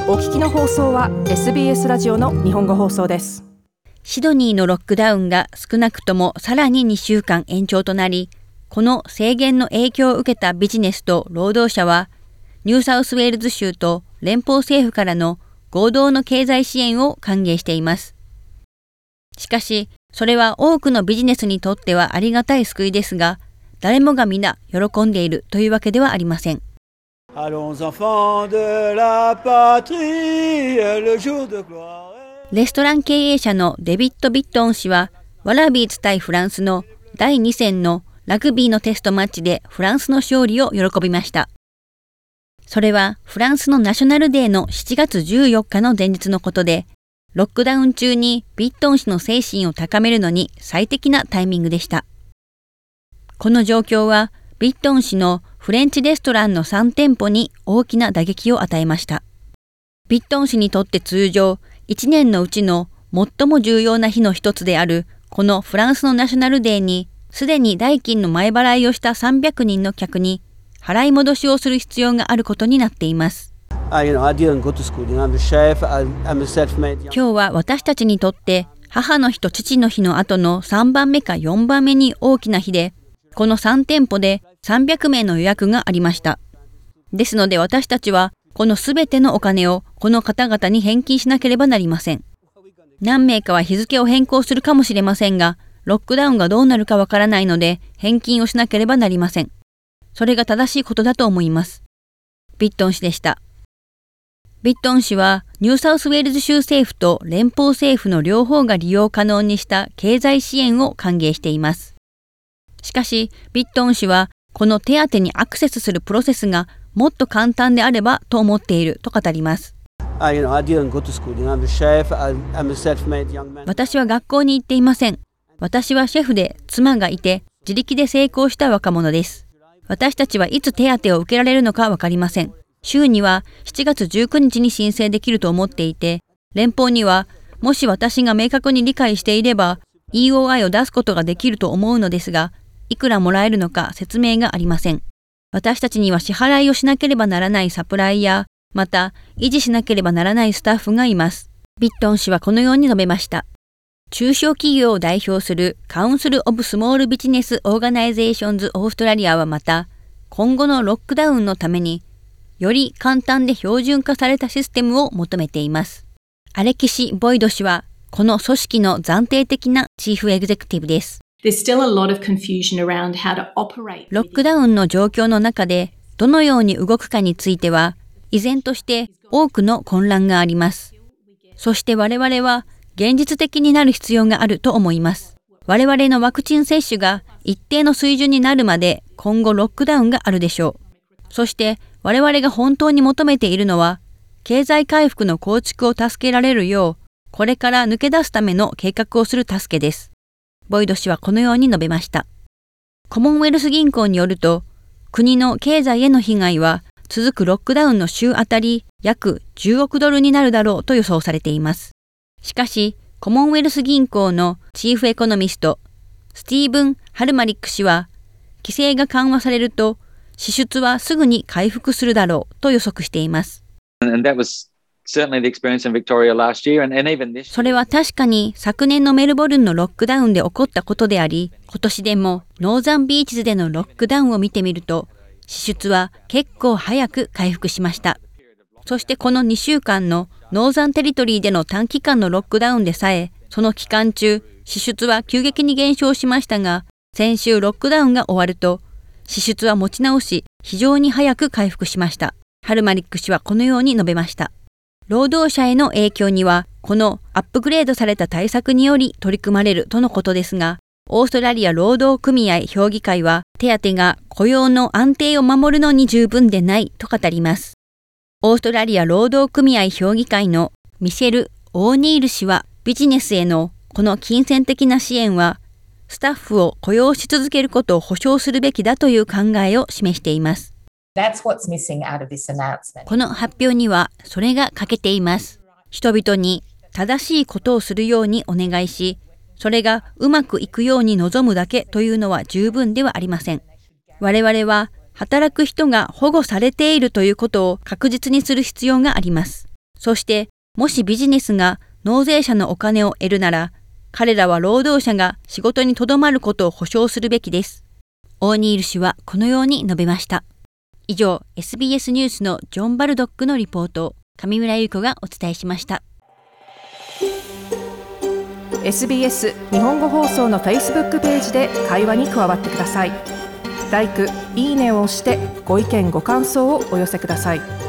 お聞きの放送は SBS ラジオの日本語放送です。 シドニーのロックダウンが少なくともさらに2週間延長となり、この制限の影響を受けたビジネスと労働者は、ニューサウスウェールズ州と連邦政府からの合同の経済支援を歓迎しています。しかし、それは多くのビジネスにとってはありがたい救いですが、誰もが皆喜んでいるというわけではありません。レストラン経営者のデビッド・ビットン氏は、ワラビーズ対フランスの第2戦のラグビーのテストマッチでフランスの勝利を喜びました。それはフランスのナショナルデーの7月14日の前日のことで、ロックダウン中にビットン氏の精神を高めるのに最適なタイミングでした。この状況はビットン氏のフレンチレストランの3店舗に大きな打撃を与えました。ビットン氏にとって通常1年のうちの最も重要な日の一つであるこのフランスのナショナルデーにすでに代金の前払いをした300人の客に払い戻しをする必要があることになっています。今日は私たちにとって母の日と父の日の後の3番目か4番目に大きな日で、この3店舗で300名の予約がありました。ですので私たちはこのすべてのお金をこの方々に返金しなければなりません。何名かは日付を変更するかもしれませんが、ロックダウンがどうなるかわからないので返金をしなければなりません。それが正しいことだと思います。ビットン氏でした。ビットン氏はニューサウスウェールズ州政府と連邦政府の両方が利用可能にした経済支援を歓迎しています。しかし、ビットン氏はこの手当にアクセスするプロセスがもっと簡単であればと思っていると語ります。私は学校に行っていません。私はシェフで妻がいて自力で成功した若者です。私たちはいつ手当を受けられるのかわかりません。州には7月19日に申請できると思っていて、連邦にはもし私が明確に理解していれば EOI を出すことができると思うのですが、いくらもらえるのか説明がありません。私たちには支払いをしなければならないサプライヤー、また維持しなければならないスタッフがいます。ビットン氏はこのように述べました。中小企業を代表するカウンスル・オブ・スモール・ビジネス・オーガナイゼーションズ・オーストラリアはまた、今後のロックダウンのためにより簡単で標準化されたシステムを求めています。アレキシ・ボイド氏はこの組織の暫定的なチーフエグゼクティブです。ロックダウンの状況の中でどのように動くかについては、依然として多くの混乱があります。そして我々は現実的になる必要があると思います。我々のワクチン接種が一定の水準になるまで今後ロックダウンがあるでしょう。そして我々が本当に求めているのは、経済回復の構築を助けられるよう、これから抜け出すための計画をする助けです。ボイド氏はこのように述べました。コモンウェルス銀行によると、国の経済への被害は続くロックダウンの週あたり約10億ドルになるだろうと予想されています。しかし、コモンウェルス銀行のチーフエコノミスト、スティーブン・ハルマリック氏は、規制が緩和されると、支出はすぐに回復するだろうと予測しています。それは確かに昨年のメルボルンのロックダウンで起こったことであり、今年でもノーザンビーチズでのロックダウンを見てみると、支出は結構早く回復しました。そしてこの2週間のノーザンテリトリーでの短期間のロックダウンでさえ、その期間中、支出は急激に減少しましたが、先週ロックダウンが終わると、支出は持ち直し、非常に早く回復しました。ハルマリック氏はこのように述べました。労働者への影響には、このアップグレードされた対策により取り組まれるとのことですが、オーストラリア労働組合評議会は、手当が雇用の安定を守るのに十分でないと語ります。オーストラリア労働組合評議会のミシェル・オーニール氏は、ビジネスへのこの金銭的な支援は、スタッフを雇用し続けることを保証するべきだという考えを示しています。この発表にはそれが欠けています。人々に正しいことをするようにお願いし、それがうまくいくように望むだけというのは十分ではありません。我々は働く人が保護されているということを確実にする必要があります。 そしてもしビジネスが納税者のお金を得るなら、彼らは労働者が仕事にとどまることを保証するべきです。オーニール氏はこのように述べました。以上、SBS ニュースのジョン・バルドックのリポートを上村優子がお伝えしました。 SBS 日本語放送の Facebook ページで会話に加わってください。LIKE、いいねを押してご意見ご感想をお寄せください。